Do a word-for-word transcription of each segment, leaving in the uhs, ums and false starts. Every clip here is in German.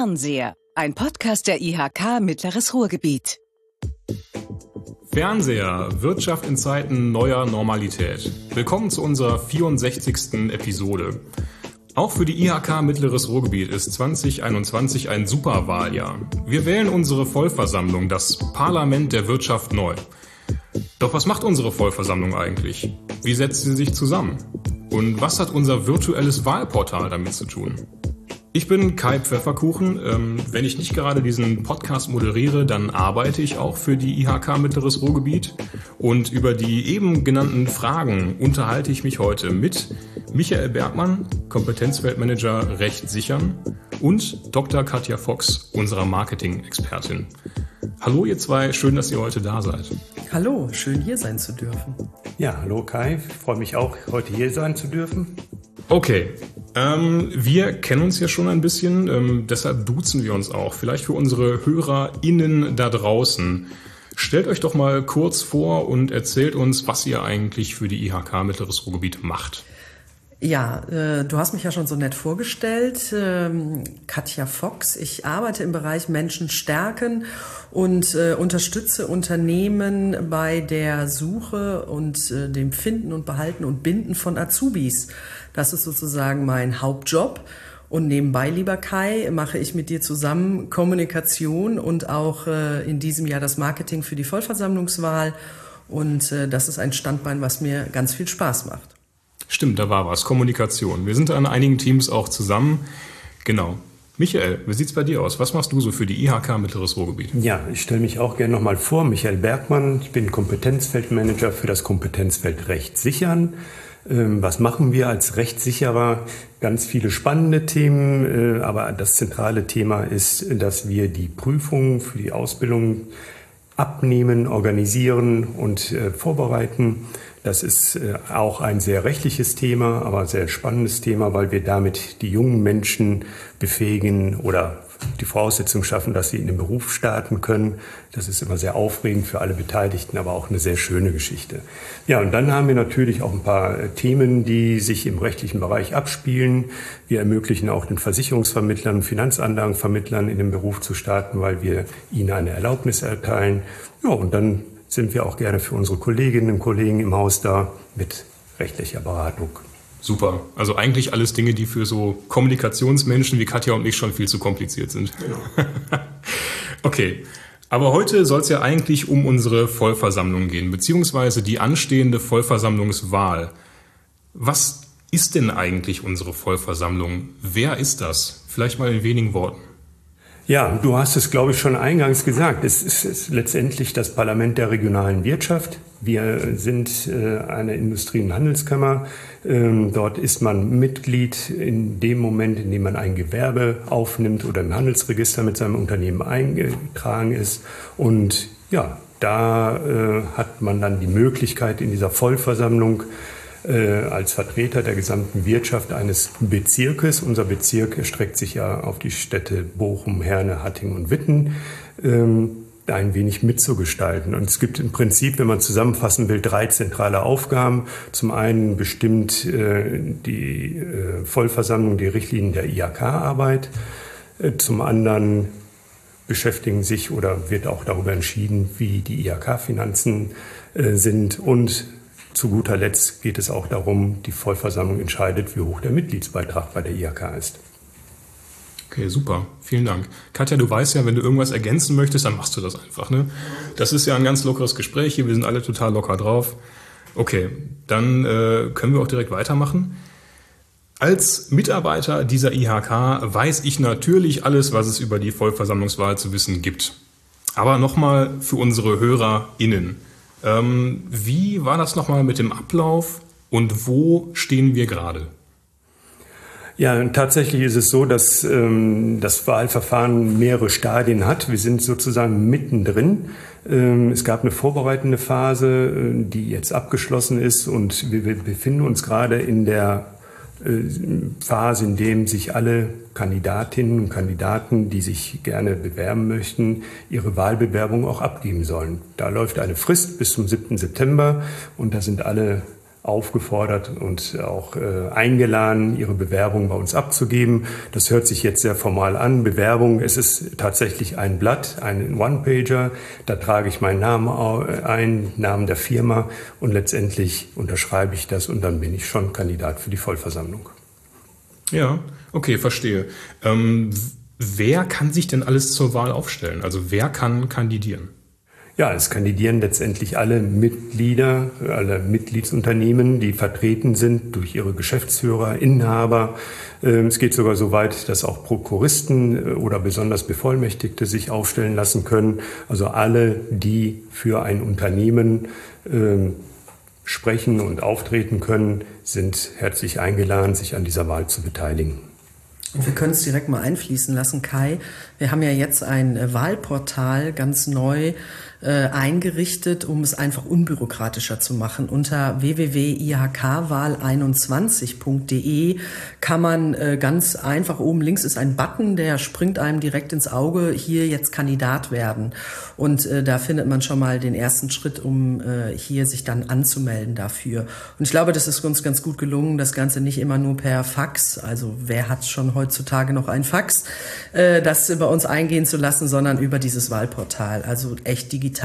Fernseher, ein Podcast der I H K Mittleres Ruhrgebiet. Fernseher, Wirtschaft in Zeiten neuer Normalität. Willkommen zu unserer vierundsechzigsten Episode. Auch für die I H K Mittleres Ruhrgebiet ist zwanzig einundzwanzig ein Superwahljahr. Wir wählen unsere Vollversammlung, das Parlament der Wirtschaft, neu. Doch was macht unsere Vollversammlung eigentlich? Wie setzt sie sich zusammen? Und was hat unser virtuelles Wahlportal damit zu tun? Ich bin Kai Pfefferkuchen. Ähm, wenn ich nicht gerade diesen Podcast moderiere, dann arbeite ich auch für die I H K Mittleres Ruhrgebiet. Und über die eben genannten Fragen unterhalte ich mich heute mit Michael Bergmann, Kompetenzfeldmanager Recht sichern, und Doktor Katja Fox, unserer Marketing-Expertin. Hallo ihr zwei, schön, dass ihr heute da seid. Hallo, schön hier sein zu dürfen. Ja, hallo Kai, ich freue mich auch, heute hier sein zu dürfen. Okay, ähm, wir kennen uns ja schon ein bisschen, ähm, deshalb duzen wir uns auch. Vielleicht für unsere HörerInnen da draußen. Stellt euch doch mal kurz vor und erzählt uns, was ihr eigentlich für die I H K Mittleres Ruhrgebiet macht. Ja, äh, du hast mich ja schon so nett vorgestellt, ähm, Katja Fox. Ich arbeite im Bereich Menschen stärken und äh, unterstütze Unternehmen bei der Suche und äh, dem Finden und Behalten und Binden von Azubis. Das ist sozusagen mein Hauptjob. Und nebenbei, lieber Kai, mache ich mit dir zusammen Kommunikation und auch äh, in diesem Jahr das Marketing für die Vollversammlungswahl. Und äh, das ist ein Standbein, was mir ganz viel Spaß macht. Stimmt, da war was. Kommunikation. Wir sind an einigen Teams auch zusammen. Genau. Michael, wie sieht's bei dir aus? Was machst du so für die I H K Mittleres Ruhrgebiet? Ja, ich stelle mich auch gerne nochmal vor. Michael Bergmann. Ich bin Kompetenzfeldmanager für das Kompetenzfeld Recht sichern. Was machen wir als Rechtssicherer? Ganz viele spannende Themen, aber das zentrale Thema ist, dass wir die Prüfungen für die Ausbildung abnehmen, organisieren und vorbereiten. Das ist auch ein sehr rechtliches Thema, aber sehr spannendes Thema, weil wir damit die jungen Menschen befähigen oder die Voraussetzungen schaffen, dass sie in den Beruf starten können. Das ist immer sehr aufregend für alle Beteiligten, aber auch eine sehr schöne Geschichte. Ja, und dann haben wir natürlich auch ein paar Themen, die sich im rechtlichen Bereich abspielen. Wir ermöglichen auch den Versicherungsvermittlern, Finanzanlagenvermittlern in den Beruf zu starten, weil wir ihnen eine Erlaubnis erteilen. Ja, und dann sind wir auch gerne für unsere Kolleginnen und Kollegen im Haus da mit rechtlicher Beratung. Super. Also eigentlich alles Dinge, die für so Kommunikationsmenschen wie Katja und mich schon viel zu kompliziert sind. Genau. Okay. Aber heute soll es ja eigentlich um unsere Vollversammlung gehen, beziehungsweise die anstehende Vollversammlungswahl. Was ist denn eigentlich unsere Vollversammlung? Wer ist das? Vielleicht mal in wenigen Worten. Ja, du hast es, glaube ich, schon eingangs gesagt. Es ist, ist letztendlich das Parlament der regionalen Wirtschaft. Wir sind äh, eine Industrie- und Handelskammer. Ähm, dort ist man Mitglied in dem Moment, in dem man ein Gewerbe aufnimmt oder im Handelsregister mit seinem Unternehmen eingetragen ist. Und ja, da äh, hat man dann die Möglichkeit, in dieser Vollversammlung als Vertreter der gesamten Wirtschaft eines Bezirkes. Unser Bezirk erstreckt sich ja auf die Städte Bochum, Herne, Hattingen und Witten, da ein wenig mitzugestalten. Und es gibt im Prinzip, wenn man zusammenfassen will, drei zentrale Aufgaben. Zum einen bestimmt die Vollversammlung die Richtlinien der I H K-Arbeit. Zum anderen beschäftigen sich oder wird auch darüber entschieden, wie die I H K-Finanzen sind. Und zu guter Letzt geht es auch darum, die Vollversammlung entscheidet, wie hoch der Mitgliedsbeitrag bei der I H K ist. Okay, super. Vielen Dank. Katja, du weißt ja, wenn du irgendwas ergänzen möchtest, dann machst du das einfach, ne? Das ist ja ein ganz lockeres Gespräch hier, wir sind alle total locker drauf. Okay, dann äh, können wir auch direkt weitermachen. Als Mitarbeiter dieser I H K weiß ich natürlich alles, was es über die Vollversammlungswahl zu wissen gibt. Aber nochmal für unsere HörerInnen. Ähm, wie war das nochmal mit dem Ablauf und wo stehen wir gerade? Ja, tatsächlich ist es so, dass ähm, das Wahlverfahren mehrere Stadien hat. Wir sind sozusagen mittendrin. Ähm, es gab eine vorbereitende Phase, äh, die jetzt abgeschlossen ist, und wir, wir befinden uns gerade in der Phase, in dem sich alle Kandidatinnen und Kandidaten, die sich gerne bewerben möchten, ihre Wahlbewerbung auch abgeben sollen. Da läuft eine Frist bis zum siebten September und da sind alle aufgefordert und auch äh, eingeladen, ihre Bewerbung bei uns abzugeben. Das hört sich jetzt sehr formal an. Bewerbung, es ist tatsächlich ein Blatt, ein One-Pager. Da trage ich meinen Namen ein, Namen der Firma und letztendlich unterschreibe ich das und dann bin ich schon Kandidat für die Vollversammlung. Ja, okay, verstehe. Ähm, wer kann sich denn alles zur Wahl aufstellen? Also wer kann kandidieren? Ja, es kandidieren letztendlich alle Mitglieder, alle Mitgliedsunternehmen, die vertreten sind durch ihre Geschäftsführer, Inhaber. Es geht sogar so weit, dass auch Prokuristen oder besonders Bevollmächtigte sich aufstellen lassen können. Also alle, die für ein Unternehmen äh, sprechen und auftreten können, sind herzlich eingeladen, sich an dieser Wahl zu beteiligen. Und wir können es direkt mal einfließen lassen, Kai. Wir haben ja jetzt ein Wahlportal ganz neu äh, eingerichtet, um es einfach unbürokratischer zu machen. Unter w w w punkt i h k wahl einundzwanzig punkt d e kann man äh, ganz einfach, oben links ist ein Button, der springt einem direkt ins Auge, hier jetzt Kandidat werden. Und äh, da findet man schon mal den ersten Schritt, um äh, hier sich dann anzumelden dafür. Und ich glaube, das ist uns ganz gut gelungen, das Ganze nicht immer nur per Fax, also wer hat schon heutzutage noch ein Fax, äh, das bei uns eingehen zu lassen, sondern über dieses Wahlportal, also echt digital.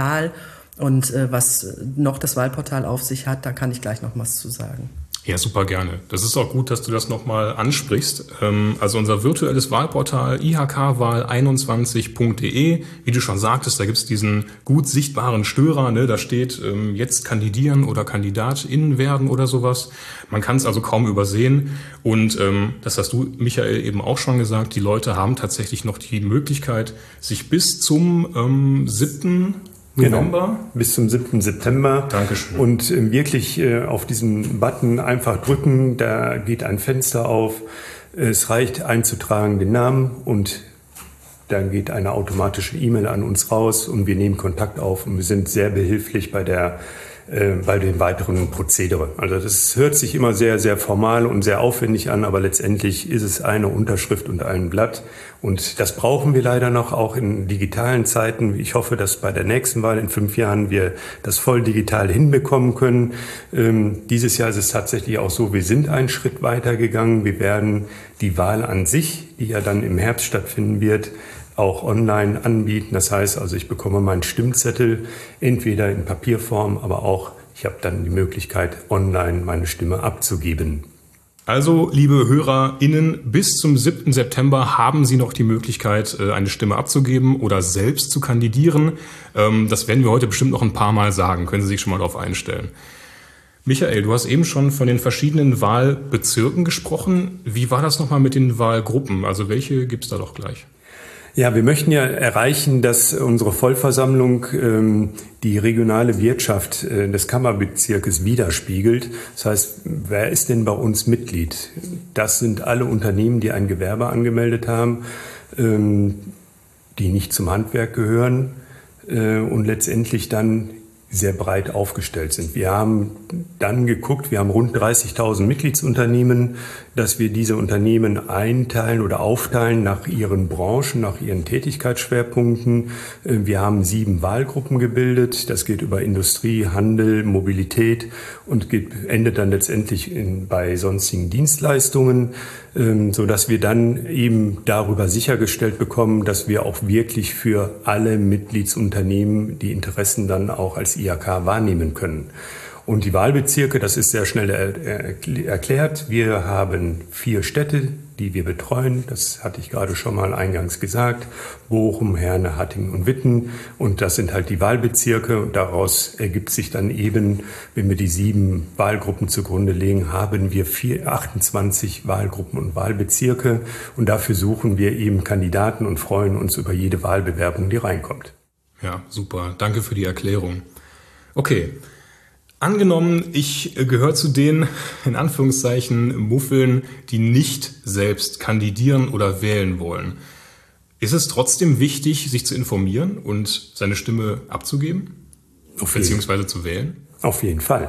Und äh, was noch das Wahlportal auf sich hat, da kann ich gleich noch was zu sagen. Ja, super gerne. Das ist auch gut, dass du das nochmal ansprichst. Also unser virtuelles Wahlportal i h k wahl einundzwanzig punkt d e, wie du schon sagtest, da gibt's diesen gut sichtbaren Störer, ne? Da steht ähm, jetzt kandidieren oder KandidatInnen werden oder sowas. Man kann es also kaum übersehen. Und ähm, das hast du, Michael, eben auch schon gesagt, die Leute haben tatsächlich noch die Möglichkeit, sich bis zum ähm, siebten November. Genau, bis zum siebten September. Dankeschön. Und äh, wirklich äh, auf diesen Button einfach drücken, da geht ein Fenster auf. Es reicht einzutragen den Namen und dann geht eine automatische E-Mail an uns raus und wir nehmen Kontakt auf und wir sind sehr behilflich bei der äh, bei den weiteren Prozedere. Also das hört sich immer sehr, sehr formal und sehr aufwendig an, aber letztendlich ist es eine Unterschrift und ein Blatt. Und das brauchen wir leider noch, auch in digitalen Zeiten. Ich hoffe, dass bei der nächsten Wahl in fünf Jahren wir das voll digital hinbekommen können. Ähm, dieses Jahr ist es tatsächlich auch so, wir sind einen Schritt weiter gegangen. Wir werden die Wahl an sich, die ja dann im Herbst stattfinden wird, auch online anbieten. Das heißt also, ich bekomme meinen Stimmzettel entweder in Papierform, aber auch, ich habe dann die Möglichkeit, online meine Stimme abzugeben. Also, liebe HörerInnen, bis zum siebten September haben Sie noch die Möglichkeit, eine Stimme abzugeben oder selbst zu kandidieren. Das werden wir heute bestimmt noch ein paar Mal sagen. Können Sie sich schon mal darauf einstellen. Michael, du hast eben schon von den verschiedenen Wahlbezirken gesprochen. Wie war das nochmal mit den Wahlgruppen? Also welche gibt es da doch gleich? Ja, wir möchten ja erreichen, dass unsere Vollversammlung ähm, die regionale Wirtschaft äh, des Kammerbezirkes widerspiegelt. Das heißt, wer ist denn bei uns Mitglied? Das sind alle Unternehmen, die ein Gewerbe angemeldet haben, ähm, die nicht zum Handwerk gehören äh, und letztendlich dann sehr breit aufgestellt sind. Wir haben dann geguckt, wir haben rund dreißigtausend Mitgliedsunternehmen, dass wir diese Unternehmen einteilen oder aufteilen nach ihren Branchen, nach ihren Tätigkeitsschwerpunkten. Wir haben sieben Wahlgruppen gebildet. Das geht über Industrie, Handel, Mobilität und geht, endet dann letztendlich in, bei sonstigen Dienstleistungen, so dass wir dann eben darüber sichergestellt bekommen, dass wir auch wirklich für alle Mitgliedsunternehmen die Interessen dann auch als I H K wahrnehmen können. Und die Wahlbezirke, das ist sehr schnell er- erklärt. Wir haben vier Städte, die wir betreuen. Das hatte ich gerade schon mal eingangs gesagt. Bochum, Herne, Hattingen und Witten. Und das sind halt die Wahlbezirke. Und daraus ergibt sich dann eben, wenn wir die sieben Wahlgruppen zugrunde legen, haben wir vier, achtundzwanzig Wahlgruppen und Wahlbezirke. Und dafür suchen wir eben Kandidaten und freuen uns über jede Wahlbewerbung, die reinkommt. Ja, super. Danke für die Erklärung. Okay. Angenommen, ich gehöre zu den, in Anführungszeichen, Muffeln, die nicht selbst kandidieren oder wählen wollen. Ist es trotzdem wichtig, sich zu informieren und seine Stimme abzugeben? Auf beziehungsweise zu wählen? Auf jeden Fall.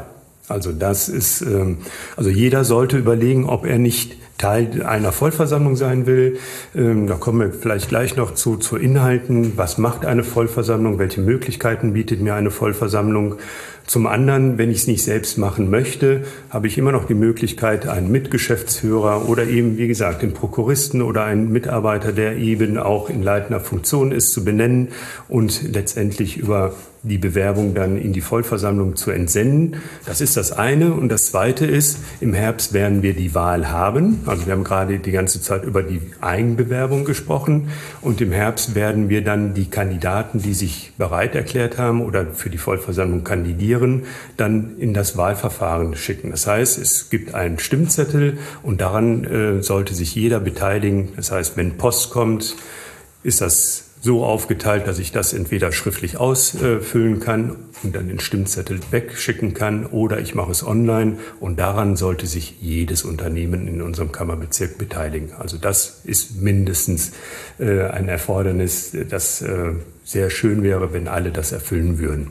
Also das ist, also jeder sollte überlegen, ob er nicht Teil einer Vollversammlung sein will. Da kommen wir vielleicht gleich noch zu, zu Inhalten. Was macht eine Vollversammlung? Welche Möglichkeiten bietet mir eine Vollversammlung? Zum anderen, wenn ich es nicht selbst machen möchte, habe ich immer noch die Möglichkeit, einen Mitgeschäftsführer oder eben, wie gesagt, den Prokuristen oder einen Mitarbeiter, der eben auch in leitender Funktion ist, zu benennen und letztendlich über die Bewerbung dann in die Vollversammlung zu entsenden. Das ist das eine. Und das zweite ist, im Herbst werden wir die Wahl haben. Also wir haben gerade die ganze Zeit über die Eigenbewerbung gesprochen. Und im Herbst werden wir dann die Kandidaten, die sich bereit erklärt haben oder für die Vollversammlung kandidieren, dann in das Wahlverfahren schicken. Das heißt, es gibt einen Stimmzettel und daran äh, sollte sich jeder beteiligen. Das heißt, wenn Post kommt, ist das so aufgeteilt, dass ich das entweder schriftlich ausfüllen kann und dann den Stimmzettel wegschicken kann oder ich mache es online und daran sollte sich jedes Unternehmen in unserem Kammerbezirk beteiligen. Also das ist mindestens äh, ein Erfordernis, das äh, sehr schön wäre, wenn alle das erfüllen würden.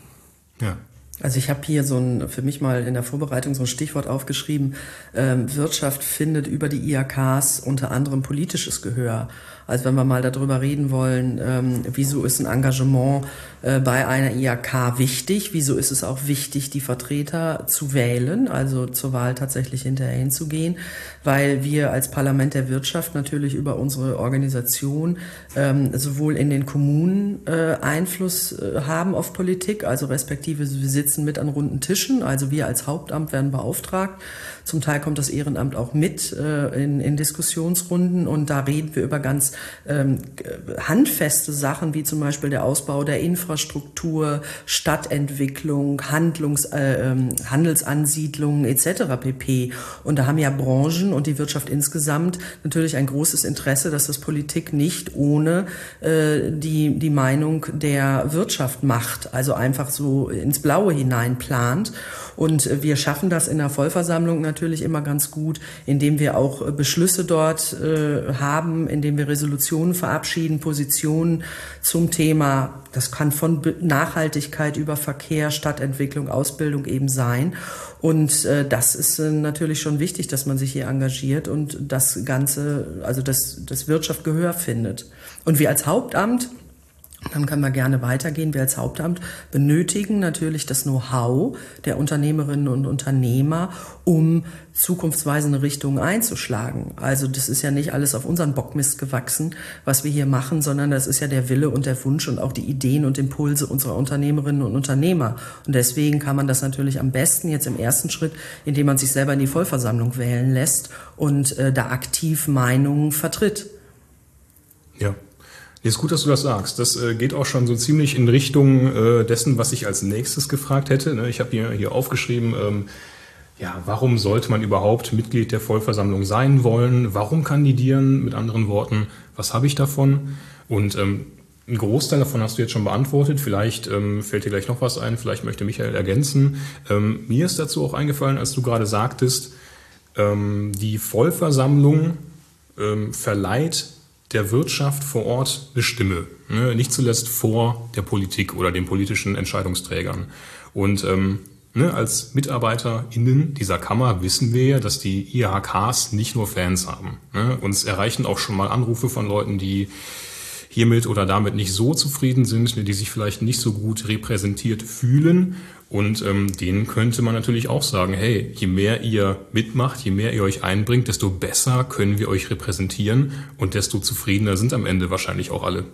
Ja. Also ich habe hier so ein, für mich mal in der Vorbereitung so ein Stichwort aufgeschrieben, ähm, Wirtschaft findet über die I H Ks unter anderem politisches Gehör. Also wenn wir mal darüber reden wollen, ähm, wieso ist ein Engagement äh, bei einer I H K wichtig, wieso ist es auch wichtig, die Vertreter zu wählen, also zur Wahl tatsächlich hinterher hinzugehen, weil wir als Parlament der Wirtschaft natürlich über unsere Organisation ähm, sowohl in den Kommunen äh, Einfluss äh, haben auf Politik, also respektive wir sitzen mit an runden Tischen, also wir als Hauptamt werden beauftragt. Zum Teil kommt das Ehrenamt auch mit äh, in, in Diskussionsrunden und da reden wir über ganz ähm, handfeste Sachen, wie zum Beispiel der Ausbau der Infrastruktur, Stadtentwicklung, Handlungs, äh, Handelsansiedlungen et cetera pp. Und da haben ja Branchen und die Wirtschaft insgesamt natürlich ein großes Interesse, dass das Politik nicht ohne äh, die, die Meinung der Wirtschaft macht, also einfach so ins Blaue hinein plant. Und wir schaffen das in der Vollversammlung natürlich immer ganz gut, indem wir auch Beschlüsse dort äh, haben, indem wir Resolutionen verabschieden, Positionen zum Thema, das kann von Nachhaltigkeit über Verkehr, Stadtentwicklung, Ausbildung eben sein. Und äh, das ist äh, natürlich schon wichtig, dass man sich hier engagiert und das Ganze, also dass das Wirtschaft Gehör findet. Und wir als Hauptamt, dann können wir gerne weitergehen. Wir als Hauptamt benötigen natürlich das Know-how der Unternehmerinnen und Unternehmer, um zukunftsweisende Richtungen einzuschlagen. Also das ist ja nicht alles auf unseren Bockmist gewachsen, was wir hier machen, sondern das ist ja der Wille und der Wunsch und auch die Ideen und Impulse unserer Unternehmerinnen und Unternehmer. Und deswegen kann man das natürlich am besten jetzt im ersten Schritt, indem man sich selber in die Vollversammlung wählen lässt und äh, da aktiv Meinungen vertritt. Ja. Ist gut, dass du das sagst. Das äh, geht auch schon so ziemlich in Richtung äh, dessen, was ich als nächstes gefragt hätte. Ne? Ich habe hier, hier aufgeschrieben, ähm, ja, warum sollte man überhaupt Mitglied der Vollversammlung sein wollen? Warum kandidieren? Mit anderen Worten, was habe ich davon? Und ähm, ein Großteil davon hast du jetzt schon beantwortet. Vielleicht ähm, fällt dir gleich noch was ein. Vielleicht möchte Michael ergänzen. Ähm, mir ist dazu auch eingefallen, als du gerade sagtest, ähm, die Vollversammlung ähm, verleiht der Wirtschaft vor Ort eine Stimme, ne? Nicht zuletzt vor der Politik oder den politischen Entscheidungsträgern. Und ähm, ne, als MitarbeiterInnen dieser Kammer wissen wir ja, dass die I H Ks nicht nur Fans haben. Ne? Uns erreichen auch schon mal Anrufe von Leuten, die hiermit oder damit nicht so zufrieden sind, die sich vielleicht nicht so gut repräsentiert fühlen. Und ähm, denen könnte man natürlich auch sagen, hey, je mehr ihr mitmacht, je mehr ihr euch einbringt, desto besser können wir euch repräsentieren und desto zufriedener sind am Ende wahrscheinlich auch alle.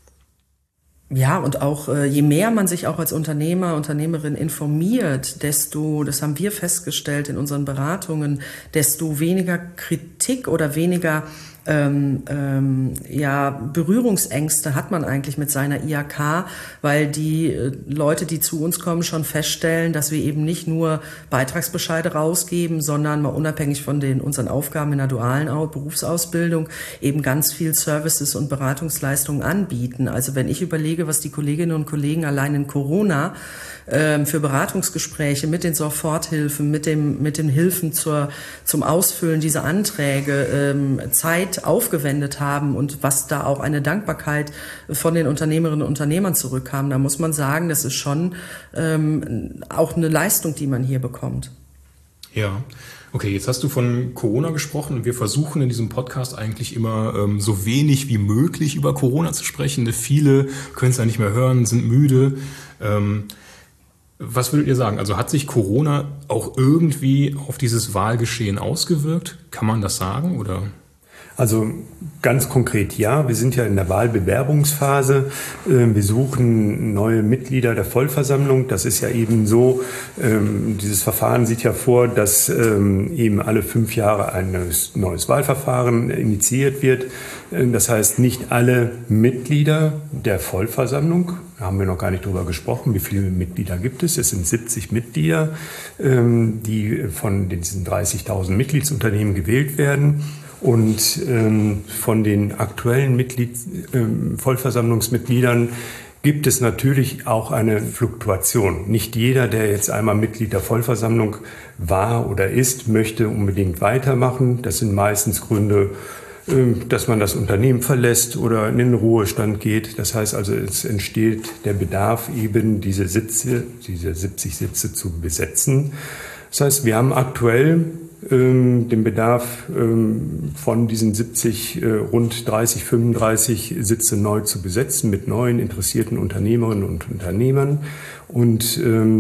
Ja, und auch äh, je mehr man sich auch als Unternehmer, Unternehmerin informiert, desto, das haben wir festgestellt in unseren Beratungen, desto weniger Kritik oder weniger Ähm, ähm, ja, Berührungsängste hat man eigentlich mit seiner I H K, weil die äh, Leute, die zu uns kommen, schon feststellen, dass wir eben nicht nur Beitragsbescheide rausgeben, sondern mal unabhängig von den unseren Aufgaben in der dualen Berufsausbildung eben ganz viel Services und Beratungsleistungen anbieten. Also wenn ich überlege, was die Kolleginnen und Kollegen allein in Corona ähm, für Beratungsgespräche mit den Soforthilfen, mit dem mit den Hilfen zur zum Ausfüllen dieser Anträge ähm, Zeit Zeit aufgewendet haben und was da auch eine Dankbarkeit von den Unternehmerinnen und Unternehmern zurückkam. Da muss man sagen, das ist schon ähm, auch eine Leistung, die man hier bekommt. Ja, okay, jetzt hast du von Corona gesprochen und wir versuchen in diesem Podcast eigentlich immer ähm, so wenig wie möglich über Corona zu sprechen. Viele können es ja nicht mehr hören, sind müde. Ähm, was würdet ihr sagen? Also hat sich Corona auch irgendwie auf dieses Wahlgeschehen ausgewirkt? Kann man das sagen oder? Also ganz konkret ja, wir sind ja in der Wahlbewerbungsphase. Wir suchen neue Mitglieder der Vollversammlung. Das ist ja eben so, dieses Verfahren sieht ja vor, dass eben alle fünf Jahre ein neues Wahlverfahren initiiert wird. Das heißt, nicht alle Mitglieder der Vollversammlung, da haben wir noch gar nicht drüber gesprochen, wie viele Mitglieder gibt es. Es sind siebzig Mitglieder, die von diesen dreißigtausend Mitgliedsunternehmen gewählt werden. Und ähm, von den aktuellen Mitglied, ähm, Vollversammlungsmitgliedern gibt es natürlich auch eine Fluktuation. Nicht jeder, der jetzt einmal Mitglied der Vollversammlung war oder ist, möchte unbedingt weitermachen. Das sind meistens Gründe, äh, dass man das Unternehmen verlässt oder in den Ruhestand geht. Das heißt also, es entsteht der Bedarf, eben diese Sitze, diese siebzig Sitze zu besetzen. Das heißt, wir haben aktuell den Bedarf von diesen siebzig, rund dreißig, fünfunddreißig Sitze neu zu besetzen mit neuen interessierten Unternehmerinnen und Unternehmern. Und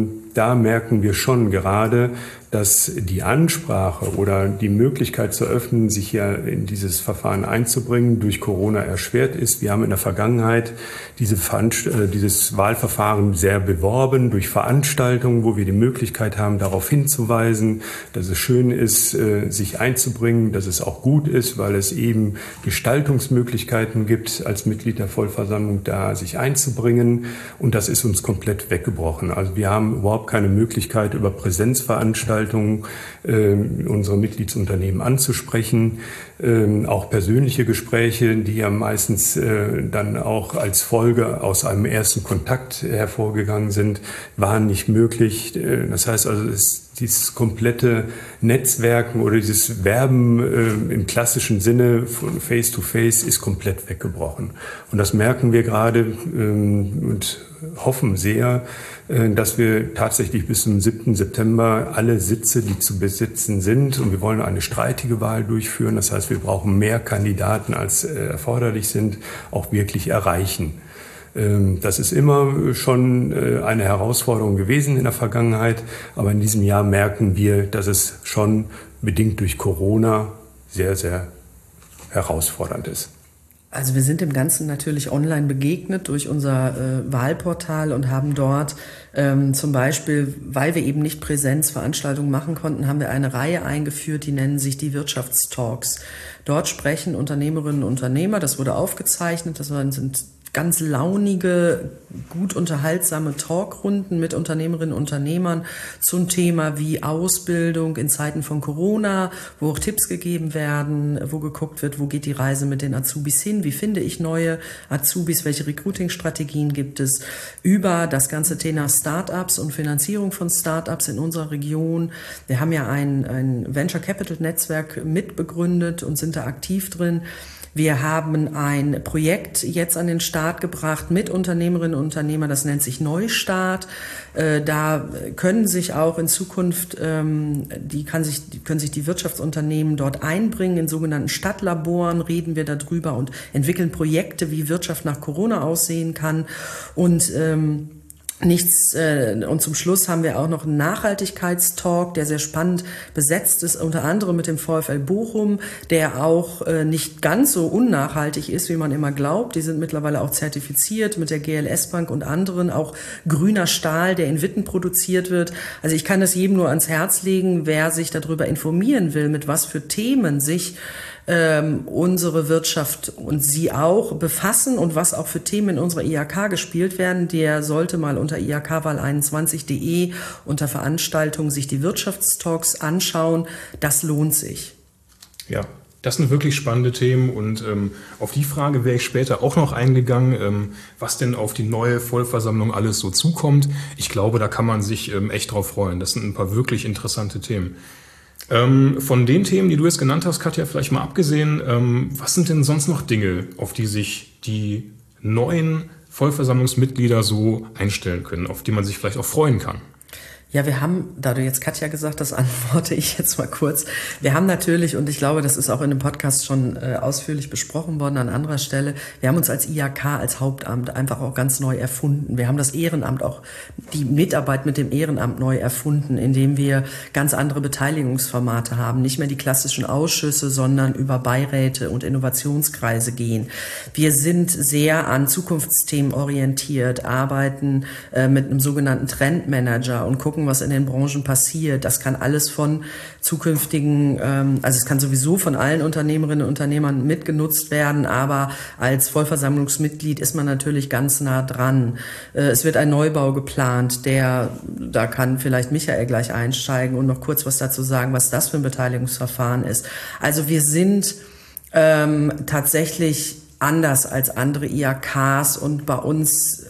da merken wir schon gerade, dass die Ansprache oder die Möglichkeit zu öffnen, sich hier in dieses Verfahren einzubringen, durch Corona erschwert ist. Wir haben in der Vergangenheit diese Veranst- äh, dieses Wahlverfahren sehr beworben durch Veranstaltungen, wo wir die Möglichkeit haben, darauf hinzuweisen, dass es schön ist, äh, sich einzubringen, dass es auch gut ist, weil es eben Gestaltungsmöglichkeiten gibt, als Mitglied der Vollversammlung da sich einzubringen. Und das ist uns komplett weggebrochen. Also wir haben überhaupt keine Möglichkeit, über Präsenzveranstaltungen äh, unsere Mitgliedsunternehmen anzusprechen. Ähm, auch persönliche Gespräche, die ja meistens äh, dann auch als Folge aus einem ersten Kontakt hervorgegangen sind, waren nicht möglich. Äh, das heißt also, es, dieses komplette Netzwerken oder dieses Werben äh, im klassischen Sinne von Face-to-Face ist komplett weggebrochen. Und das merken wir gerade ähm, und hoffen sehr, äh, dass wir tatsächlich bis zum siebten September alle Sitze, die zu besetzen sind, und wir wollen eine streitige Wahl durchführen, das heißt, wir brauchen mehr Kandidaten, als äh, erforderlich sind, auch wirklich erreichen. Ähm, das ist immer schon äh, eine Herausforderung gewesen in der Vergangenheit, aber in diesem Jahr merken wir, dass es schon bedingt durch Corona sehr, sehr herausfordernd ist. Also wir sind dem Ganzen natürlich online begegnet durch unser äh, Wahlportal und haben dort ähm, zum Beispiel, weil wir eben nicht Präsenzveranstaltungen machen konnten, haben wir eine Reihe eingeführt, die nennen sich die Wirtschaftstalks. Dort sprechen Unternehmerinnen und Unternehmer, das wurde aufgezeichnet, das sind ganz launige, gut unterhaltsame Talkrunden mit Unternehmerinnen und Unternehmern zum Thema wie Ausbildung in Zeiten von Corona, wo auch Tipps gegeben werden, wo geguckt wird, wo geht die Reise mit den Azubis hin, wie finde ich neue Azubis, welche Recruiting-Strategien gibt es, über das ganze Thema Startups und Finanzierung von Startups in unserer Region. Wir haben ja ein, ein Venture Capital Netzwerk mitbegründet und sind da aktiv drin. Wir haben ein Projekt jetzt an den Start gebracht mit Unternehmerinnen und Unternehmern, das nennt sich Neustart. Da können sich auch in Zukunft, die, kann sich, die können sich die Wirtschaftsunternehmen dort einbringen. In sogenannten Stadtlaboren reden wir darüber und entwickeln Projekte, wie Wirtschaft nach Corona aussehen kann. Und ähm, Nichts, äh, und zum Schluss haben wir auch noch einen Nachhaltigkeitstalk, der sehr spannend besetzt ist, unter anderem mit dem VfL Bochum, der auch äh, nicht ganz so unnachhaltig ist, wie man immer glaubt. Die sind mittlerweile auch zertifiziert mit der G L S Bank und anderen, auch grüner Stahl, der in Witten produziert wird. Also ich kann das jedem nur ans Herz legen, wer sich darüber informieren will, mit was für Themen sich Ähm, unsere Wirtschaft und Sie auch befassen und was auch für Themen in unserer I H K gespielt werden, der sollte mal unter I H K Wahl einundzwanzig punkt de unter Veranstaltungen sich die Wirtschaftstalks anschauen. Das lohnt sich. Ja, das sind wirklich spannende Themen und ähm, auf die Frage wäre ich später auch noch eingegangen, ähm, was denn auf die neue Vollversammlung alles so zukommt. Ich glaube, da kann man sich ähm, echt drauf freuen. Das sind ein paar wirklich interessante Themen. Ähm, von den Themen, die du jetzt genannt hast, Katja, vielleicht mal abgesehen, ähm, was sind denn sonst noch Dinge, auf die sich die neuen Vollversammlungsmitglieder so einstellen können, auf die man sich vielleicht auch freuen kann? Ja, wir haben, da du jetzt Katja gesagt hast, antworte ich jetzt mal kurz. Wir haben natürlich, und ich glaube, das ist auch in dem Podcast schon äh, ausführlich besprochen worden an anderer Stelle, wir haben uns als I H K, als Hauptamt einfach auch ganz neu erfunden. Wir haben das Ehrenamt, auch die Mitarbeit mit dem Ehrenamt neu erfunden, indem wir ganz andere Beteiligungsformate haben. Nicht mehr die klassischen Ausschüsse, sondern über Beiräte und Innovationskreise gehen. Wir sind sehr an Zukunftsthemen orientiert, arbeiten äh, mit einem sogenannten Trendmanager und gucken, was in den Branchen passiert. Das kann alles von zukünftigen, ähm, also es kann sowieso von allen Unternehmerinnen und Unternehmern mitgenutzt werden, aber als Vollversammlungsmitglied ist man natürlich ganz nah dran. Äh, es wird ein Neubau geplant, der, da kann vielleicht Michael gleich einsteigen und noch kurz was dazu sagen, was das für ein Beteiligungsverfahren ist. Also wir sind ähm, tatsächlich anders als andere I H Ks und bei uns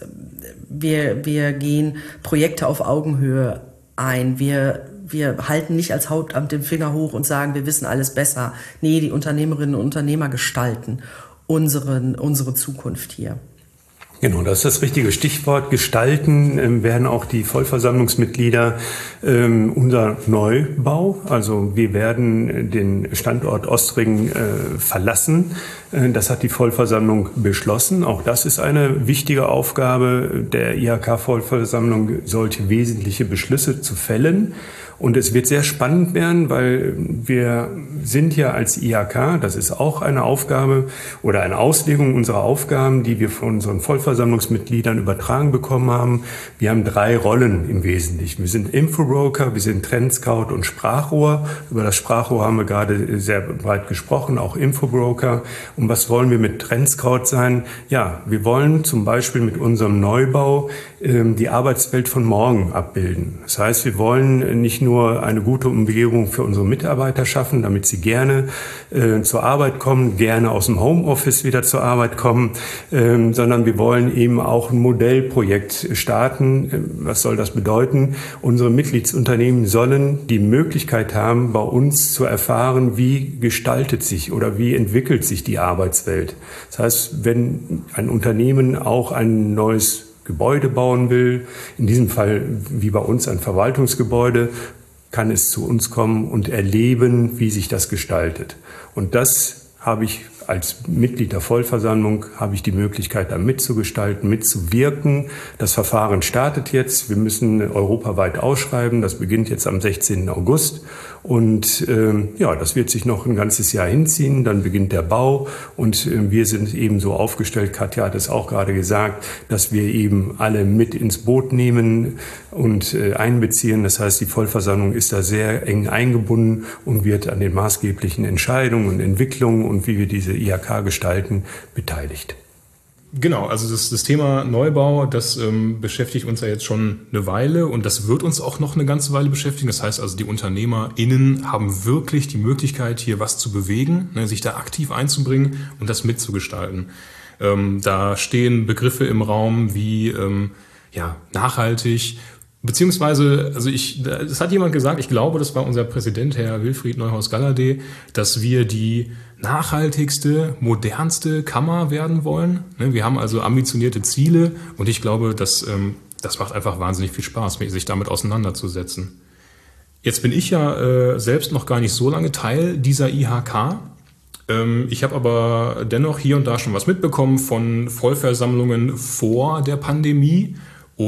Wir, wir gehen Projekte auf Augenhöhe ein. Wir, wir halten nicht als Hauptamt den Finger hoch und sagen, wir wissen alles besser. Nee, die Unternehmerinnen und Unternehmer gestalten unseren, unsere Zukunft hier. Genau, das ist das richtige Stichwort. Gestalten ähm, werden auch die Vollversammlungsmitglieder ähm, unser Neubau. Also wir werden den Standort Ostringen äh, verlassen. Äh, das hat die Vollversammlung beschlossen. Auch das ist eine wichtige Aufgabe der I H K-Vollversammlung, solche wesentliche Beschlüsse zu fällen. Und es wird sehr spannend werden, weil wir sind ja als I H K, das ist auch eine Aufgabe oder eine Auslegung unserer Aufgaben, die wir von unseren Vollversammlungsmitgliedern übertragen bekommen haben. Wir haben drei Rollen im Wesentlichen. Wir sind Infobroker, wir sind Trendscout und Sprachrohr. Über das Sprachrohr haben wir gerade sehr breit gesprochen, auch Infobroker. Und was wollen wir mit Trendscout sein? Ja, wir wollen zum Beispiel mit unserem Neubau ähm, die Arbeitswelt von morgen abbilden. Das heißt, wir wollen nicht nur eine gute Umgebung für unsere Mitarbeiter schaffen, damit sie gerne äh, zur Arbeit kommen, gerne aus dem Homeoffice wieder zur Arbeit kommen, ähm, sondern wir wollen eben auch ein Modellprojekt starten. Was soll das bedeuten? Unsere Mitgliedsunternehmen sollen die Möglichkeit haben, bei uns zu erfahren, wie gestaltet sich oder wie entwickelt sich die Arbeitswelt. Das heißt, wenn ein Unternehmen auch ein neues Gebäude bauen will, in diesem Fall wie bei uns ein Verwaltungsgebäude, kann es zu uns kommen und erleben, wie sich das gestaltet. Und das habe ich als Mitglied der Vollversammlung, habe ich die Möglichkeit, da mitzugestalten, mitzuwirken. Das Verfahren startet jetzt. Wir müssen europaweit ausschreiben. Das beginnt jetzt am sechzehnten August. Und ähm, ja, das wird sich noch ein ganzes Jahr hinziehen. Dann beginnt der Bau. Und äh, wir sind eben so aufgestellt, Katja hat es auch gerade gesagt, dass wir eben alle mit ins Boot nehmen und äh, einbeziehen. Das heißt, die Vollversammlung ist da sehr eng eingebunden und wird an den maßgeblichen Entscheidungen und Entwicklungen und wie wir diese I H K gestalten, beteiligt. Genau, also das, das Thema Neubau, das ähm, beschäftigt uns ja jetzt schon eine Weile und das wird uns auch noch eine ganze Weile beschäftigen. Das heißt also, die UnternehmerInnen haben wirklich die Möglichkeit, hier was zu bewegen, ne, sich da aktiv einzubringen und das mitzugestalten. Ähm, da stehen Begriffe im Raum wie ähm, ja, nachhaltig, beziehungsweise, also ich, das hat jemand gesagt, ich glaube, das war unser Präsident, Herr Wilfried Neuhaus-Galladay, dass wir die nachhaltigste, modernste Kammer werden wollen. Wir haben also ambitionierte Ziele und ich glaube, dass, das macht einfach wahnsinnig viel Spaß, sich damit auseinanderzusetzen. Jetzt bin ich ja äh, selbst noch gar nicht so lange Teil dieser I H K. Ähm, ich habe aber dennoch hier und da schon was mitbekommen von Vollversammlungen vor der Pandemie.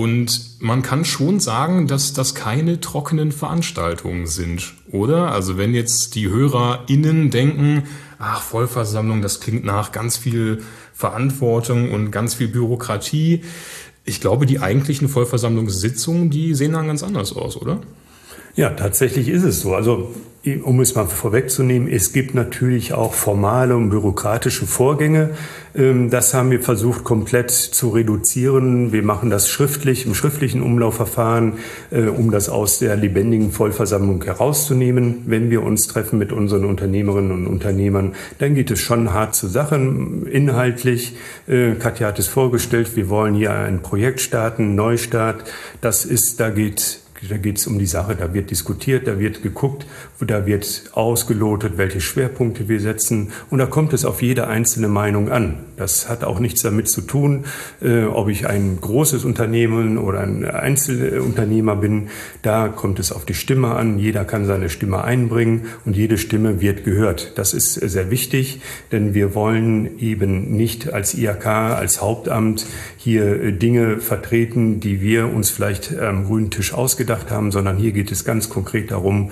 Und man kann schon sagen, dass das keine trockenen Veranstaltungen sind, oder? Also wenn jetzt die HörerInnen denken, ach, Vollversammlung, das klingt nach ganz viel Verantwortung und ganz viel Bürokratie. Ich glaube, die eigentlichen Vollversammlungssitzungen, die sehen dann ganz anders aus, oder? Ja, tatsächlich ist es so. Also, um es mal vorwegzunehmen, es gibt natürlich auch formale und bürokratische Vorgänge. Das haben wir versucht, komplett zu reduzieren. Wir machen das schriftlich, im schriftlichen Umlaufverfahren, um das aus der lebendigen Vollversammlung herauszunehmen. Wenn wir uns treffen mit unseren Unternehmerinnen und Unternehmern, dann geht es schon hart zur Sache, inhaltlich. Katja hat es vorgestellt, wir wollen hier ein Projekt starten, einen Neustart. Das ist, da geht Da geht es um die Sache, da wird diskutiert, da wird geguckt, da wird ausgelotet, welche Schwerpunkte wir setzen. Und da kommt es auf jede einzelne Meinung an. Das hat auch nichts damit zu tun, äh, ob ich ein großes Unternehmen oder ein Einzelunternehmer bin. Da kommt es auf die Stimme an. Jeder kann seine Stimme einbringen und jede Stimme wird gehört. Das ist sehr wichtig, denn wir wollen eben nicht als I H K, als Hauptamt hier Dinge vertreten, die wir uns vielleicht am grünen Tisch ausgedacht haben, sondern hier geht es ganz konkret darum,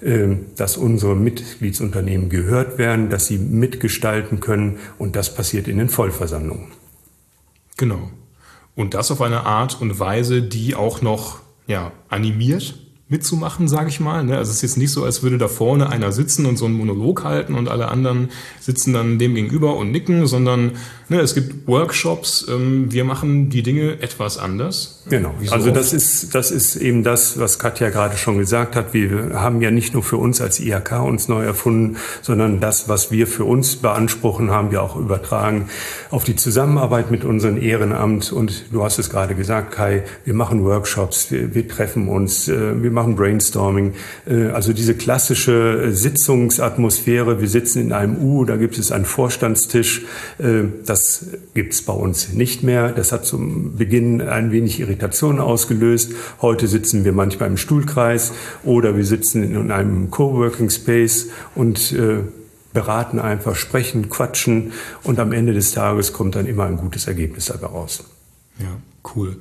dass unsere Mitgliedsunternehmen gehört werden, dass sie mitgestalten können und das passiert in den Vollversammlungen. Genau. Und das auf eine Art und Weise, die auch noch ja, animiert mitzumachen, sage ich mal. Also es ist jetzt nicht so, als würde da vorne einer sitzen und so einen Monolog halten und alle anderen sitzen dann dem gegenüber und nicken, sondern ne, es gibt Workshops, ähm, wir machen die Dinge etwas anders. Genau, so also oft. das ist, das ist eben das, was Katja gerade schon gesagt hat. Wir haben ja nicht nur für uns als I H K uns neu erfunden, sondern das, was wir für uns beanspruchen, haben wir auch übertragen auf die Zusammenarbeit mit unserem Ehrenamt. Und du hast es gerade gesagt, Kai, wir machen Workshops, wir, wir treffen uns, äh, wir machen Brainstorming. Äh, also diese klassische Sitzungsatmosphäre, wir sitzen in einem U, da gibt es einen Vorstandstisch, äh, das gibt es bei uns nicht mehr. Das hat zum Beginn ein wenig Irritation ausgelöst. Heute sitzen wir manchmal im Stuhlkreis oder wir sitzen in einem Coworking Space und äh, beraten einfach, sprechen, quatschen und am Ende des Tages kommt dann immer ein gutes Ergebnis dabei raus. Ja, cool.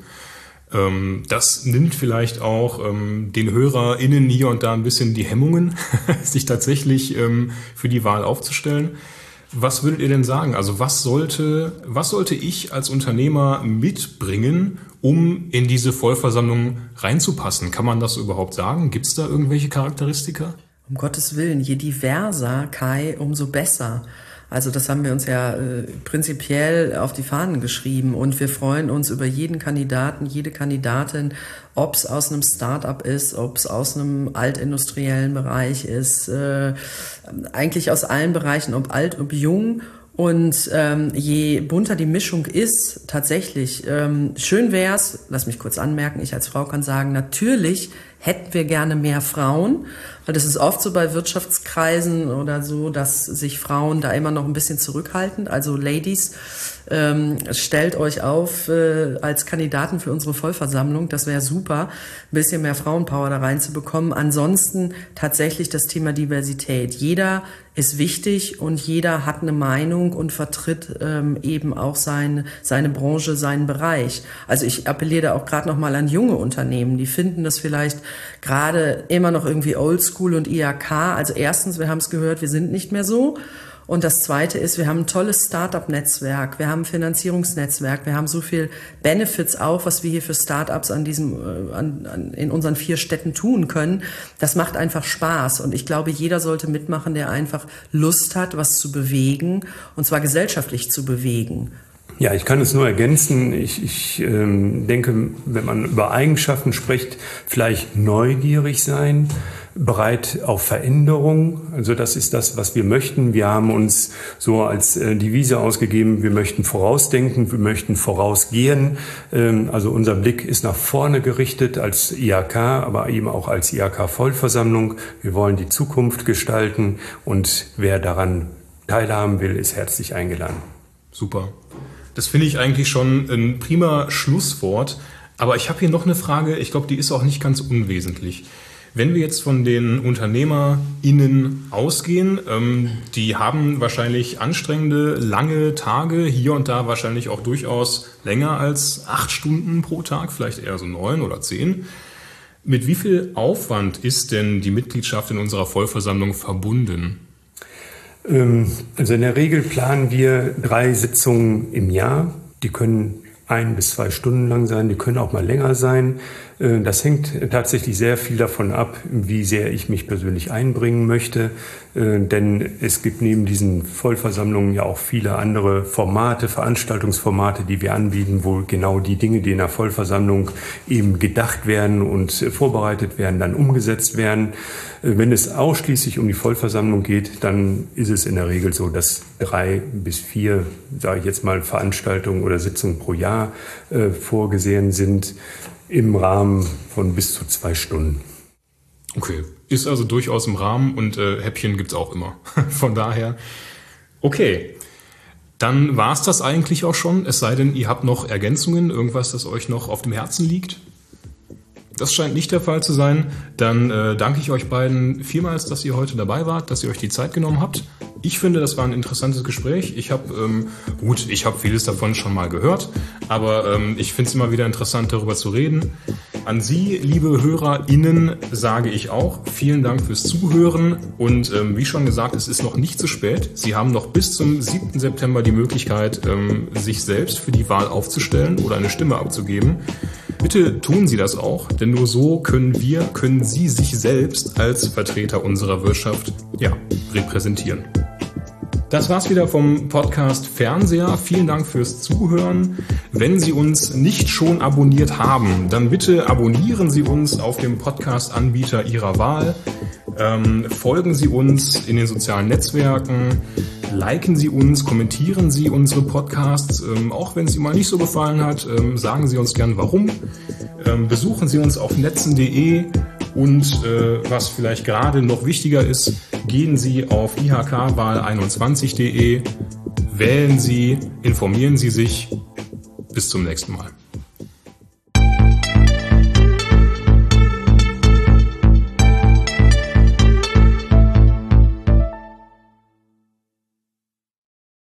Ähm, das nimmt vielleicht auch ähm, den HörerInnen hier und da ein bisschen die Hemmungen, sich tatsächlich ähm, für die Wahl aufzustellen. Was würdet ihr denn sagen? Also was sollte, was sollte ich als Unternehmer mitbringen, um in diese Vollversammlung reinzupassen? Kann man das überhaupt sagen? Gibt es da irgendwelche Charakteristika? Um Gottes Willen, je diverser, Kai, umso besser. Also das haben wir uns ja äh, prinzipiell auf die Fahnen geschrieben und wir freuen uns über jeden Kandidaten, jede Kandidatin, ob es aus einem Start-up ist, ob es aus einem altindustriellen Bereich ist, äh, eigentlich aus allen Bereichen, ob alt, ob jung. Und ähm, je bunter die Mischung ist, tatsächlich, ähm, schön wär's, lass mich kurz anmerken, ich als Frau kann sagen, natürlich hätten wir gerne mehr Frauen, weil das ist oft so bei Wirtschaftskreisen oder so, dass sich Frauen da immer noch ein bisschen zurückhalten. Also Ladies, ähm, stellt euch auf äh, als Kandidaten für unsere Vollversammlung, das wäre super, ein bisschen mehr Frauenpower da reinzubekommen. Ansonsten tatsächlich das Thema Diversität. Jeder ist wichtig und jeder hat eine Meinung und vertritt ähm, eben auch sein, seine Branche, seinen Bereich. Also ich appelliere da auch gerade noch mal an junge Unternehmen, die finden das vielleicht gerade immer noch irgendwie Oldschool und I H K. Also erstens, wir haben es gehört, wir sind nicht mehr so. Und das Zweite ist, wir haben ein tolles Start-up-Netzwerk, wir haben ein Finanzierungsnetzwerk, wir haben so viel Benefits auch, was wir hier für Start-ups an diesem, äh, an, an, in unseren vier Städten tun können. Das macht einfach Spaß und ich glaube, jeder sollte mitmachen, der einfach Lust hat, was zu bewegen und zwar gesellschaftlich zu bewegen. Ja, ich kann es nur ergänzen. Ich, ich ähm, denke, wenn man über Eigenschaften spricht, vielleicht neugierig sein, bereit auf Veränderung. Also das ist das, was wir möchten. Wir haben uns so als äh, Devise ausgegeben, wir möchten vorausdenken, wir möchten vorausgehen. Ähm, also unser Blick ist nach vorne gerichtet als I H K, aber eben auch als I H K-Vollversammlung. Wir wollen die Zukunft gestalten und wer daran teilhaben will, ist herzlich eingeladen. Super. Das finde ich eigentlich schon ein prima Schlusswort. Aber ich habe hier noch eine Frage, ich glaube, die ist auch nicht ganz unwesentlich. Wenn wir jetzt von den UnternehmerInnen ausgehen, ähm, die haben wahrscheinlich anstrengende, lange Tage, hier und da wahrscheinlich auch durchaus länger als acht Stunden pro Tag, vielleicht eher so neun oder zehn. Mit wie viel Aufwand ist denn die Mitgliedschaft in unserer Vollversammlung verbunden? Also in der Regel planen wir drei Sitzungen im Jahr. Die können ein bis zwei Stunden lang sein, die können auch mal länger sein. Das hängt tatsächlich sehr viel davon ab, wie sehr ich mich persönlich einbringen möchte. Denn es gibt neben diesen Vollversammlungen ja auch viele andere Formate, Veranstaltungsformate, die wir anbieten, wo genau die Dinge, die in der Vollversammlung eben gedacht werden und vorbereitet werden, dann umgesetzt werden. Wenn es ausschließlich um die Vollversammlung geht, dann ist es in der Regel so, dass drei bis vier, sage ich jetzt mal, Veranstaltungen oder Sitzungen pro Jahr äh, vorgesehen sind. im Rahmen von bis zu zwei Stunden. Okay, ist also durchaus im Rahmen und äh, Häppchen gibt's auch immer. Von daher, okay. Dann war's das eigentlich auch schon, es sei denn, ihr habt noch Ergänzungen, irgendwas, das euch noch auf dem Herzen liegt. Das scheint nicht der Fall zu sein. Dann äh, danke ich euch beiden vielmals, dass ihr heute dabei wart, dass ihr euch die Zeit genommen habt. Ich finde, das war ein interessantes Gespräch. Ich habe, ähm, gut, ich habe vieles davon schon mal gehört, aber ähm, ich finde es immer wieder interessant, darüber zu reden. An Sie, liebe HörerInnen, sage ich auch vielen Dank fürs Zuhören und ähm, wie schon gesagt, es ist noch nicht zu spät. Sie haben noch bis zum siebten September die Möglichkeit, ähm, sich selbst für die Wahl aufzustellen oder eine Stimme abzugeben. Bitte tun Sie das auch, denn nur so können wir, können Sie sich selbst als Vertreter unserer Wirtschaft, ja, repräsentieren. Das war's wieder vom Podcast Fernseher. Vielen Dank fürs Zuhören. Wenn Sie uns nicht schon abonniert haben, dann bitte abonnieren Sie uns auf dem Podcast-Anbieter Ihrer Wahl. Ähm, folgen Sie uns in den sozialen Netzwerken. Liken Sie uns, kommentieren Sie unsere Podcasts. Ähm, auch wenn es Ihnen mal nicht so gefallen hat, ähm, sagen Sie uns gern warum. Ähm, besuchen Sie uns auf netzen punkt de. Und äh, was vielleicht gerade noch wichtiger ist, gehen Sie auf i h k wahl einundzwanzig punkt de, wählen Sie, informieren Sie sich. Bis zum nächsten Mal.